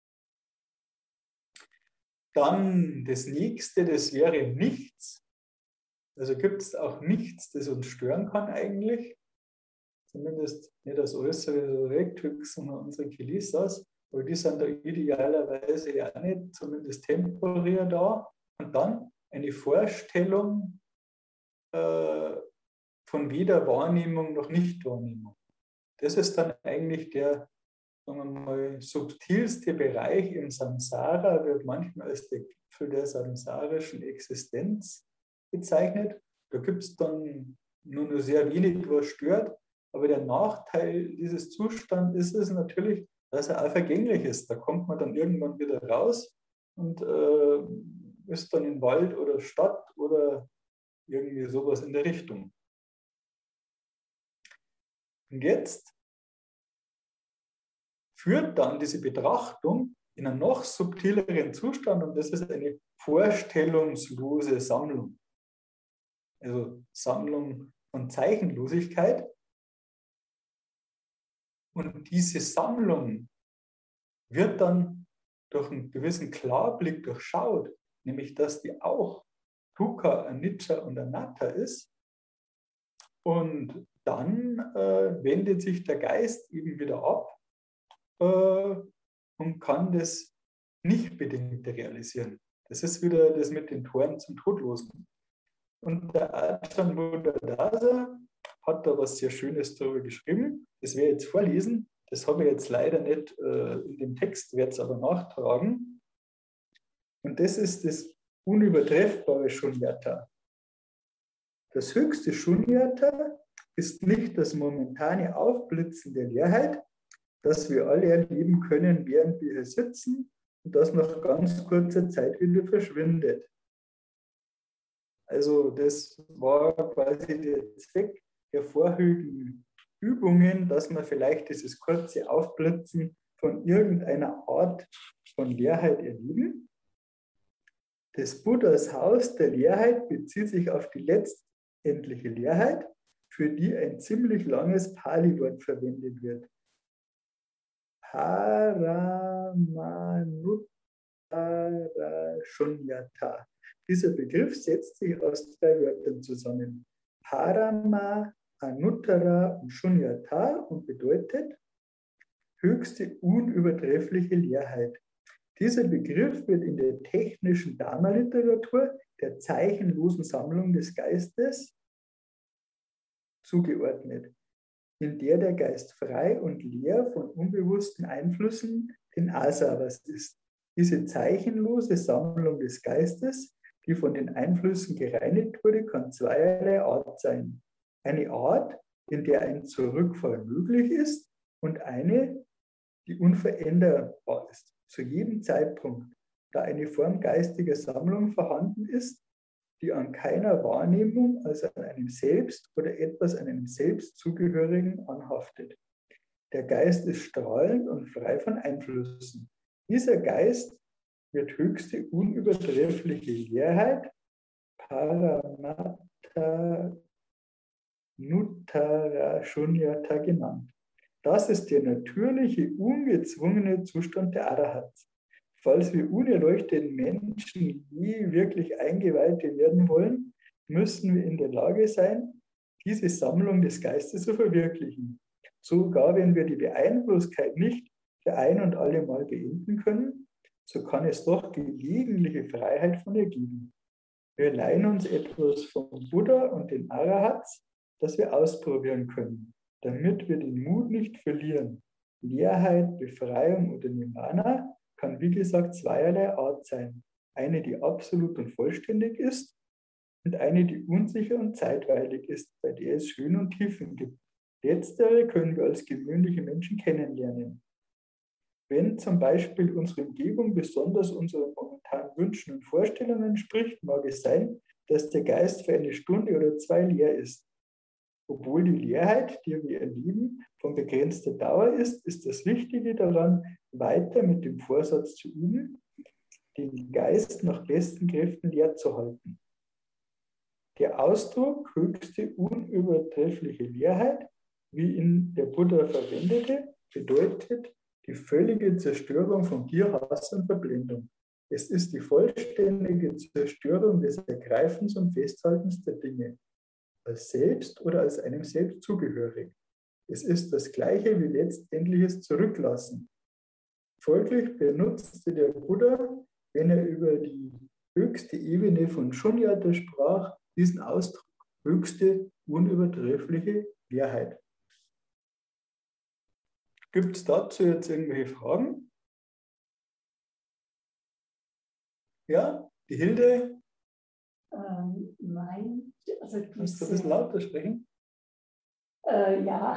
Dann das nächste, das wäre nichts. Also gibt es auch nichts, das uns stören kann eigentlich. Zumindest nicht das Äußere direkt, höchstens unsere Kilissas. Aber die sind da idealerweise ja auch nicht, zumindest temporär da. Und dann eine Vorstellung von weder Wahrnehmung noch Nichtwahrnehmung. Das ist dann eigentlich der, sagen wir mal, subtilste Bereich im Samsara, wird manchmal als der Gipfel der samsarischen Existenz bezeichnet. Da gibt es dann nur sehr wenig, was stört. Aber der Nachteil dieses Zustands ist es natürlich, dass er auch vergänglich ist. Da kommt man dann irgendwann wieder raus und ist dann in Wald oder Stadt oder irgendwie sowas in der Richtung. Und jetzt führt dann diese Betrachtung in einen noch subtileren Zustand und das ist eine vorstellungslose Sammlung. Also Sammlung von Zeichenlosigkeit. Und diese Sammlung wird dann durch einen gewissen Klarblick durchschaut, nämlich dass die auch Dukkha, Anicca und Anatta ist. Und dann wendet sich der Geist eben wieder ab und kann das Nicht-Bedingte realisieren. Das ist wieder das mit den Toren zum Todlosen. Und der Ajahn Buddhadasa hat da was sehr Schönes darüber geschrieben. Das werde ich jetzt vorlesen. Das habe ich jetzt leider nicht in dem Text, werde es aber nachtragen. Und das ist das unübertreffbare Shunyata. Das höchste Shunyata ist nicht das momentane Aufblitzen der Leerheit, das wir alle erleben können, während wir hier sitzen und das nach ganz kurzer Zeit wieder verschwindet. Also das war quasi der Zweck der vorherigen Übungen, dass man vielleicht dieses kurze Aufblitzen von irgendeiner Art von Leerheit erleben. Das Buddhas Haus der Leerheit bezieht sich auf die letztendliche Leerheit, für die ein ziemlich langes Pali-Wort verwendet wird. Paramanuttara Shunyata. Dieser Begriff setzt sich aus 3 Wörtern zusammen. Parama, Anuttara und Shunyata und bedeutet höchste unübertreffliche Leerheit. Dieser Begriff wird in der technischen Dharma-Literatur der zeichenlosen Sammlung des Geistes zugeordnet, in der Geist frei und leer von unbewussten Einflüssen, den Asavas ist. Diese zeichenlose Sammlung des Geistes, die von den Einflüssen gereinigt wurde, kann zweierlei Art sein. Eine Art, in der ein Zurückfall möglich ist und eine, die unveränderbar ist, zu jedem Zeitpunkt, da eine Form geistiger Sammlung vorhanden ist, die an keiner Wahrnehmung, also an einem Selbst oder etwas an einem Selbst zugehörigen anhaftet. Der Geist ist strahlend und frei von Einflüssen. Dieser Geist wird höchste unübertreffliche Leerheit, Paramatta Nuttara Shunyata genannt. Das ist der natürliche, ungezwungene Zustand der Arahats. Falls wir unerleuchteten Menschen je wirklich Eingeweihte werden wollen, müssen wir in der Lage sein, diese Sammlung des Geistes zu verwirklichen. Sogar wenn wir die Beeinflusskeit nicht für ein und alle Mal beenden können, so kann es doch gelegentliche Freiheit von ihr geben. Wir leihen uns etwas vom Buddha und den Arahats, das wir ausprobieren können, damit wir den Mut nicht verlieren. Leerheit, Befreiung oder Nirvana kann wie gesagt zweierlei Art sein. Eine, die absolut und vollständig ist und eine, die unsicher und zeitweilig ist, bei der es Höhen und Tiefen gibt. Letztere können wir als gewöhnliche Menschen kennenlernen. Wenn zum Beispiel unsere Umgebung besonders unseren momentanen Wünschen und Vorstellungen entspricht, mag es sein, dass der Geist für eine Stunde oder 2 leer ist. Obwohl die Leerheit, die wir erleben, von begrenzter Dauer ist, ist das Wichtige daran, weiter mit dem Vorsatz zu üben, den Geist nach besten Kräften leer zu halten. Der Ausdruck höchste unübertreffliche Leerheit, wie ihn der Buddha verwendete, bedeutet die völlige Zerstörung von Gier, Hass und Verblendung. Es ist die vollständige Zerstörung des Ergreifens und Festhaltens der Dinge, als selbst oder als einem selbst zugehörig. Es ist das Gleiche wie letztendliches Zurücklassen. Folglich benutzte der Buddha, wenn er über die höchste Ebene von Shunyata sprach, diesen Ausdruck höchste, unübertreffliche Leerheit. Gibt es dazu jetzt irgendwelche Fragen? Ja, die Hilde? Nein, also Kannst du ein bisschen lauter sprechen? ja,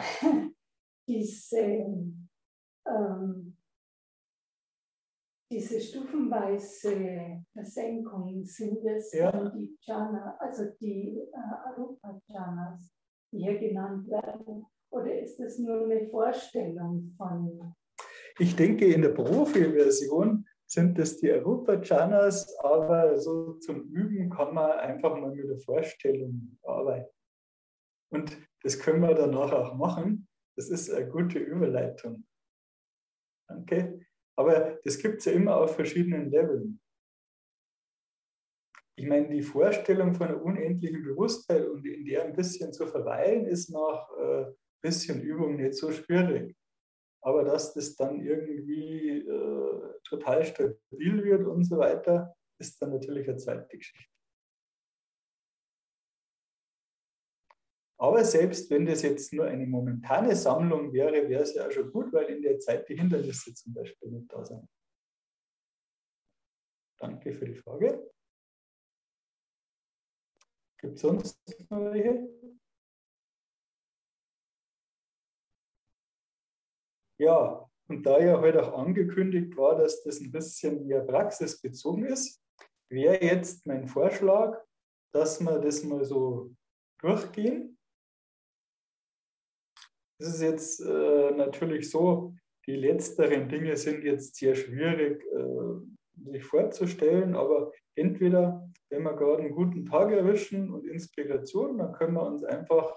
diese stufenweise Versenkung, sind es dann die Jhana, also die Arupa-Jhanas, die hier genannt werden? Oder ist das nur eine Vorstellung von? Ich denke, in der Profi-Version sind das die Arupa-Jhanas, aber so zum Üben kann man einfach mal mit der Vorstellung arbeiten. Und das können wir danach auch machen. Das ist eine gute Überleitung. Danke. Aber das gibt es ja immer auf verschiedenen Leveln. Ich meine, die Vorstellung von einer unendlichen Bewusstheit und in der ein bisschen zu verweilen, ist nach ein bisschen Übung nicht so schwierig. Aber dass das dann irgendwie total stabil wird und so weiter, ist dann natürlich eine zweite Geschichte. Aber selbst wenn das jetzt nur eine momentane Sammlung wäre, wäre es ja auch schon gut, weil in der Zeit die Hindernisse zum Beispiel nicht da sind. Danke für die Frage. Gibt es sonst noch welche? Ja, und da ja heute auch angekündigt war, dass das ein bisschen mehr praxisbezogen ist, wäre jetzt mein Vorschlag, dass wir das mal so durchgehen. Es ist jetzt natürlich so, die letzteren Dinge sind jetzt sehr schwierig sich vorzustellen, aber entweder, wenn wir gerade einen guten Tag erwischen und Inspiration, dann können wir uns einfach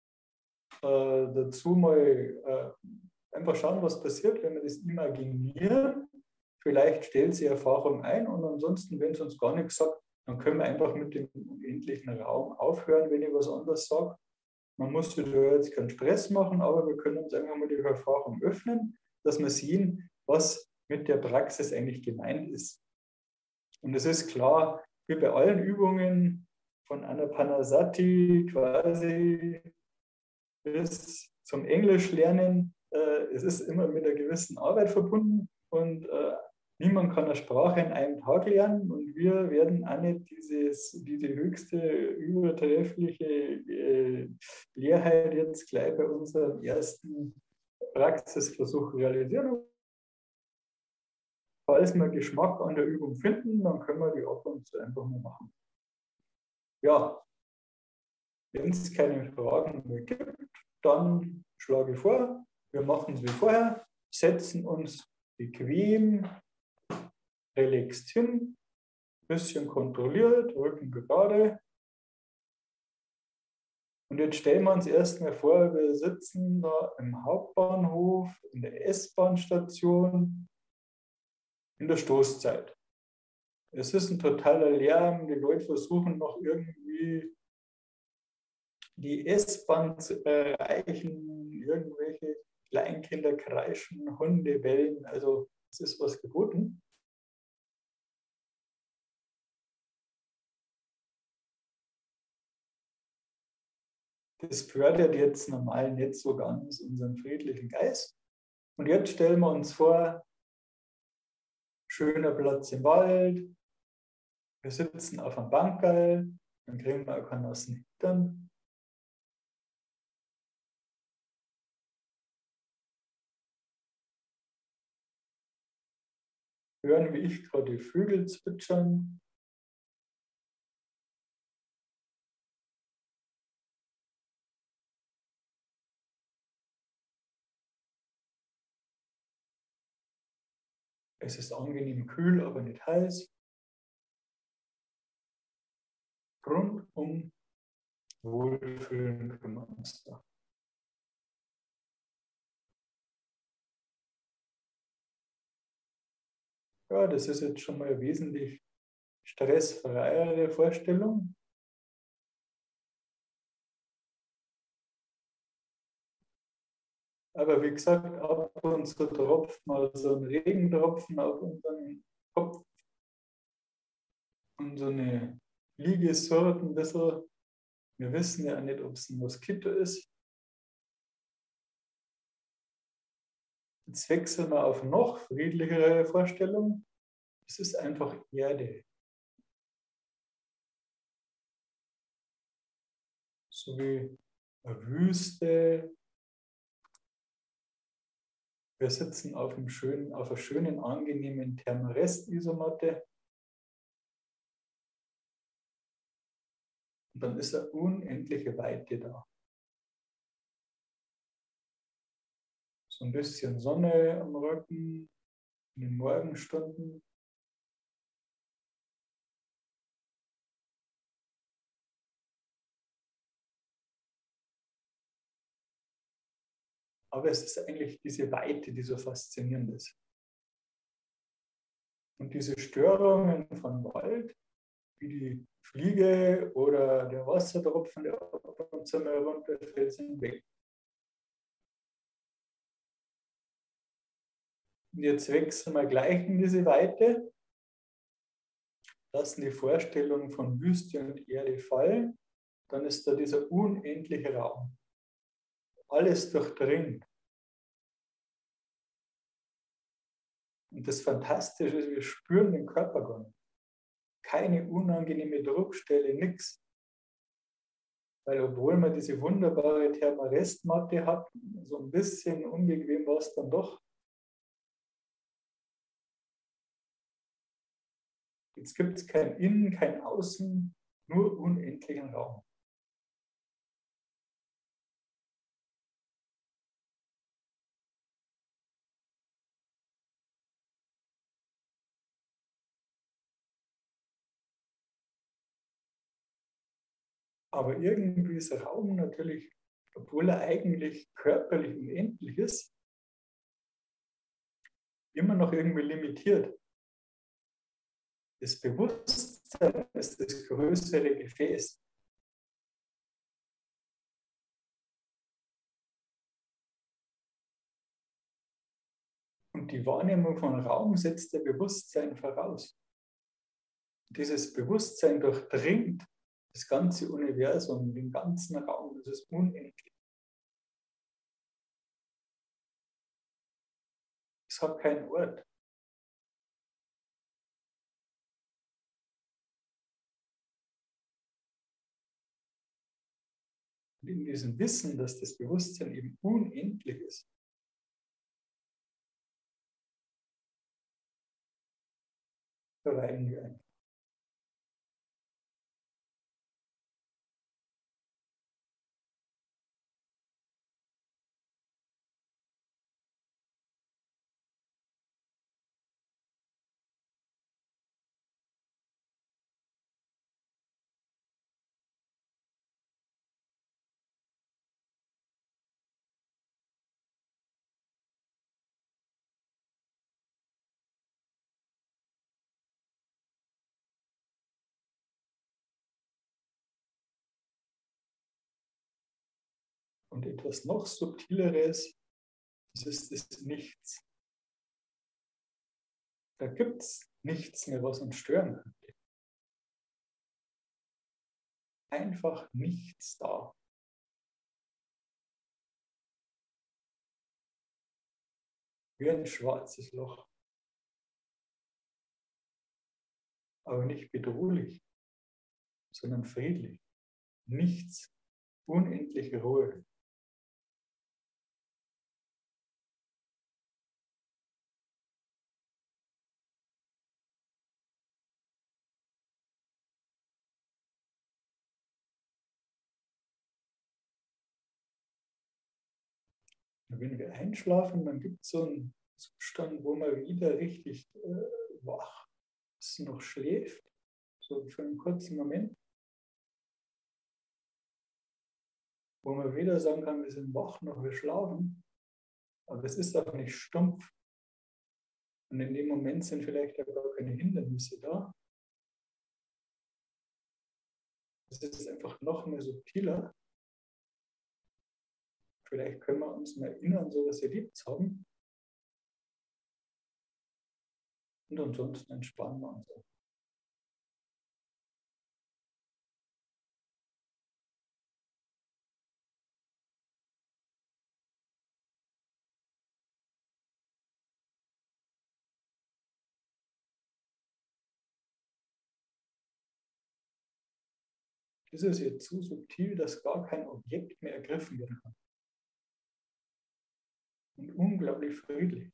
dazu mal einfach schauen, was passiert, wenn wir das imaginieren. Vielleicht stellt sich Erfahrung ein und ansonsten, wenn es uns gar nichts sagt, dann können wir einfach mit dem unendlichen Raum aufhören, wenn ich was anderes sage. Man muss da jetzt keinen Stress machen, aber wir können uns einfach mal die Erfahrung öffnen, dass wir sehen, was mit der Praxis eigentlich gemeint ist. Und es ist klar, wie bei allen Übungen von Anapanasati quasi bis zum Englisch lernen, es ist immer mit einer gewissen Arbeit verbunden und niemand kann eine Sprache in einem Tag lernen und wir werden auch nicht diese höchste übertreffliche Lehrheit jetzt gleich bei unserem ersten Praxisversuch realisieren. Falls wir Geschmack an der Übung finden, dann können wir die ab und zu einfach mal machen. Ja, wenn es keine Fragen mehr gibt, dann schlage ich vor, wir machen es wie vorher, setzen uns bequem, relaxed hin, bisschen kontrolliert, Rücken gerade. Und jetzt stellen wir uns erstmal vor, wir sitzen da im Hauptbahnhof, in der S-Bahn-Station, in der Stoßzeit. Es ist ein totaler Lärm, die Leute versuchen noch irgendwie die S-Bahn zu erreichen, irgendwelche Kleinkinder kreischen, Hunde bellen, also es ist was geboten. Das fördert jetzt normal nicht so ganz unseren friedlichen Geist. Und jetzt stellen wir uns vor, schöner Platz im Wald, wir sitzen auf einem Bankerl, dann kriegen wir auch keinen aus den Hintern. Hören, wie ich gerade die Vögel zwitschern. Es ist angenehm kühl, aber nicht heiß. Rundum wohlfühlen können wir uns da. Ja, das ist jetzt schon mal eine wesentlich stressfreiere Vorstellung. Aber wie gesagt, ab und zu tropft mal so ein Regentropfen auf unseren Kopf und so eine Fliege surrt ein bisschen. Wir wissen ja nicht, ob es ein Moskito ist. Jetzt wechseln wir auf noch friedlichere Vorstellung. Es ist einfach Erde. So wie eine Wüste. Wir sitzen auf einer schönen, angenehmen Thermarest-Isomatte. Und dann ist eine unendliche Weite da. So ein bisschen Sonne am Rücken, in den Morgenstunden. Aber es ist eigentlich diese Weite, die so faszinierend ist. Und diese Störungen von Wald, wie die Fliege oder der Wassertropfen, der ab und zu mal runterfällt, sind weg. Und jetzt wechseln wir gleich in diese Weite, lassen die Vorstellung von Wüste und Erde fallen, dann ist da dieser unendliche Raum. Alles durchdringt. Und das Fantastische ist, wir spüren den Körper gar nicht. Keine unangenehme Druckstelle, nichts. Weil obwohl man diese wunderbare Thermarestmatte hat, so ein bisschen unbequem war es dann doch. Jetzt gibt es kein Innen, kein Außen, nur unendlichen Raum. Aber irgendwie ist Raum natürlich, obwohl er eigentlich körperlich unendlich ist, immer noch irgendwie limitiert. Das Bewusstsein ist das größere Gefäß. Und die Wahrnehmung von Raum setzt der Bewusstsein voraus. Dieses Bewusstsein durchdringt das ganze Universum, den ganzen Raum, das ist unendlich. Es hat keinen Ort. Und in diesem Wissen, dass das Bewusstsein eben unendlich ist, verweilen wir einfach. Und etwas noch Subtileres, das ist das Nichts. Da gibt es nichts mehr, was uns stören könnte. Einfach nichts da. Wie ein schwarzes Loch. Aber nicht bedrohlich, sondern friedlich. Nichts. Unendliche Ruhe. Und wenn wir einschlafen, dann gibt es so ein Zustand, wo man wieder richtig wach ist, noch schläft, so für einen kurzen Moment, wo man weder sagen kann, wir sind wach noch wir schlafen, aber es ist auch nicht stumpf. Und in dem Moment sind vielleicht ja gar keine Hindernisse da. Es ist einfach noch mehr subtiler. Vielleicht können wir uns mal erinnern, so was erlebt haben. Und ansonsten entspannen wir uns auch. Das ist jetzt zu subtil, dass gar kein Objekt mehr ergriffen werden kann. Und unglaublich friedlich.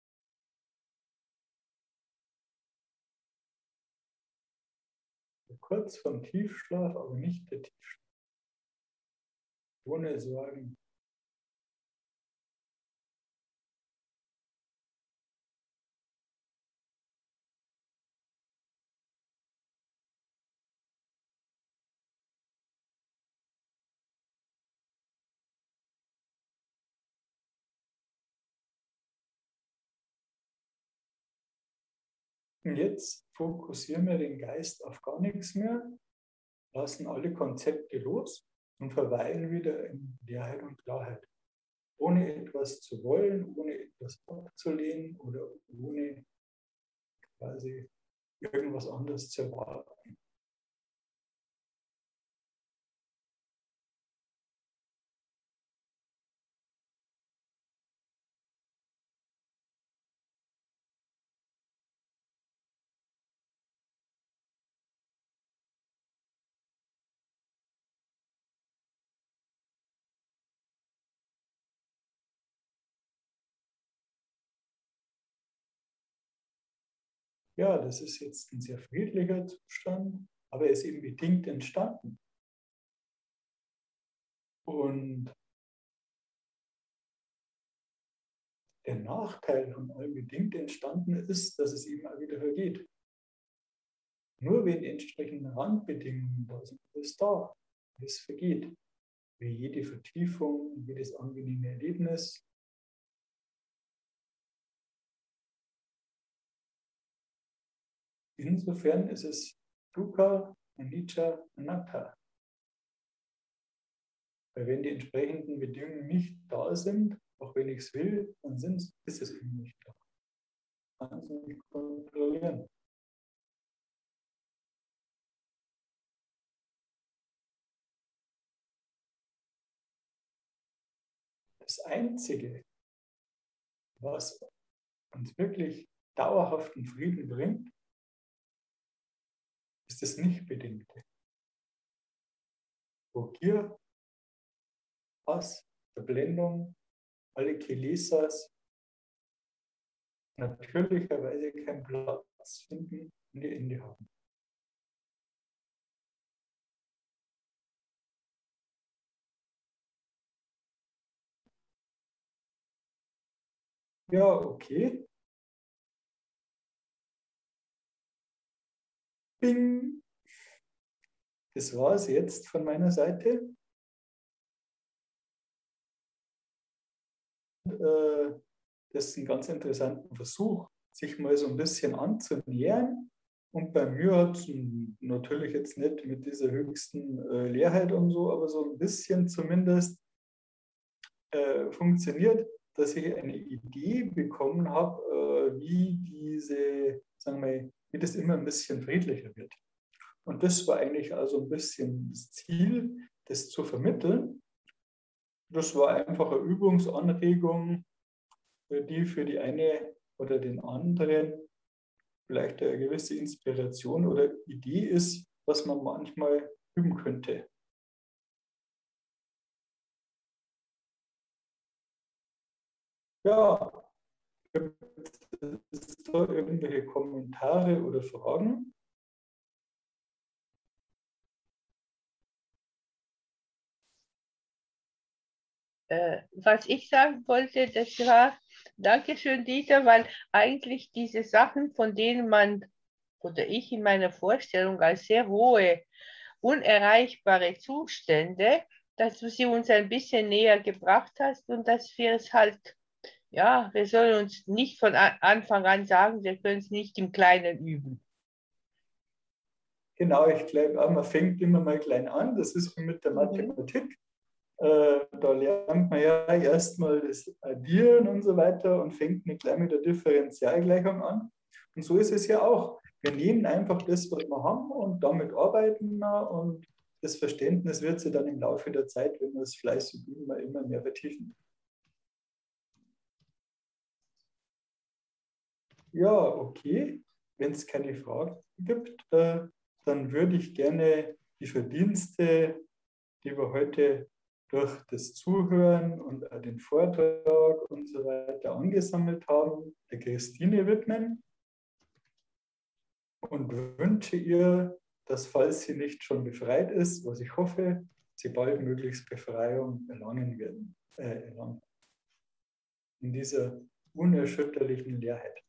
Kurz vom Tiefschlaf, aber nicht der Tiefschlaf. Ohne Sorgen. Und jetzt fokussieren wir den Geist auf gar nichts mehr, lassen alle Konzepte los und verweilen wieder in Leerheit und Klarheit. Ohne etwas zu wollen, ohne etwas abzulehnen oder ohne quasi irgendwas anderes zu erwarten. Ja, das ist jetzt ein sehr friedlicher Zustand, aber er ist eben bedingt entstanden. Und der Nachteil von allem bedingt entstanden ist, dass es eben auch wieder vergeht. Nur wenn die entsprechenden Randbedingungen da sind, ist da, es vergeht. Wie jede Vertiefung, jedes angenehme Erlebnis. Insofern ist es Dukkha, Anicca, Anatta. Weil wenn die entsprechenden Bedingungen nicht da sind, auch wenn ich es will, dann ist es eben nicht da. Man kann es nicht kontrollieren. Das Einzige, was uns wirklich dauerhaften Frieden bringt, ist das Nichtbedingte. Wo Gier, Hass, Verblendung, alle Kilesas natürlicherweise keinen Platz finden und ihr Ende haben. Ja, okay. Bing. Das war es jetzt von meiner Seite. Das ist ein ganz interessanter Versuch, sich mal so ein bisschen anzunähern. Und bei mir hat es natürlich jetzt nicht mit dieser höchsten Leerheit und so, aber so ein bisschen zumindest funktioniert, dass ich eine Idee bekommen habe, sagen wir, wie das immer ein bisschen friedlicher wird. Und das war eigentlich also ein bisschen das Ziel, das zu vermitteln. Das war einfach eine Übungsanregung, die für die eine oder den anderen vielleicht eine gewisse Inspiration oder Idee ist, was man manchmal üben könnte. Ja, gibt es da irgendwelche Kommentare oder Fragen? Was ich sagen wollte, das war, Dankeschön, Dieter, weil eigentlich diese Sachen, von denen man oder ich in meiner Vorstellung als sehr hohe, unerreichbare Zustände, dass du sie uns ein bisschen näher gebracht hast und dass wir es halt, ja, wir sollen uns nicht von Anfang an sagen, wir können es nicht im Kleinen üben. Genau, ich glaube auch, man fängt immer mal klein an. Das ist wie mit der Mathematik. Da lernt man ja erstmal das Addieren und so weiter und fängt nicht gleich mit der Differentialgleichung an. Und so ist es ja auch. Wir nehmen einfach das, was wir haben und damit arbeiten wir und das Verständnis wird sich dann im Laufe der Zeit, wenn wir es fleißig üben, immer mehr vertiefen. Ja, okay. Wenn es keine Fragen gibt, dann würde ich gerne die Verdienste, die wir heute durch das Zuhören und den Vortrag und so weiter angesammelt haben, der Christine widmen und wünsche ihr, dass, falls sie nicht schon befreit ist, was ich hoffe, sie baldmöglichst Befreiung erlangen werden. In dieser unerschütterlichen Leerheit.